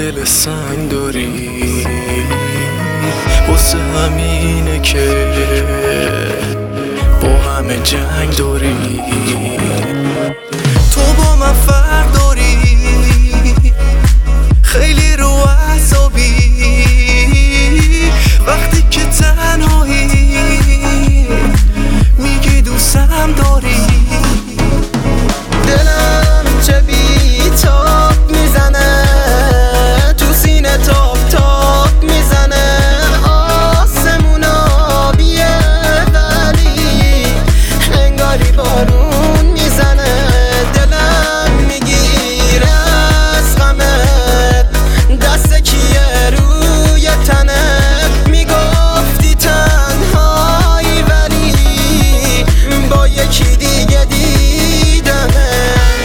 دل سنگ داری، واسه همینه که با همه جنگ داری. تو با من فرق داری، خیلی رو اعصابی وقتی که تنهایی میگی دوستم داری. دلم چه بی تاب میزنه، تو سینه تاب تاب میزنه. آسمون آبیه ولی انگاری بارون میزنه. دلم میگیره از غمت، دست کیه روی تنت. میگفتی تنهایی ولی با یکی دیگه دیدنه.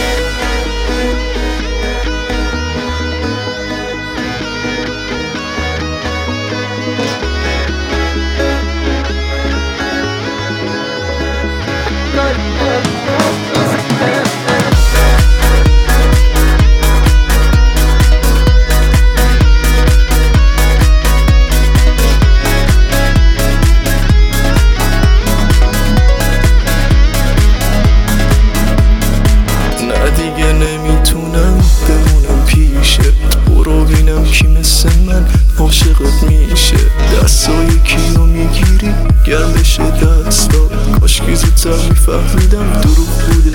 نه دیگه نمیتونم بمونم پیشت، برو بینم کی مثل من عاشقت میشه. دستای کیو میگیری گرم بشه دستا، کاشکی زودتر میفهمیدم دروغ بود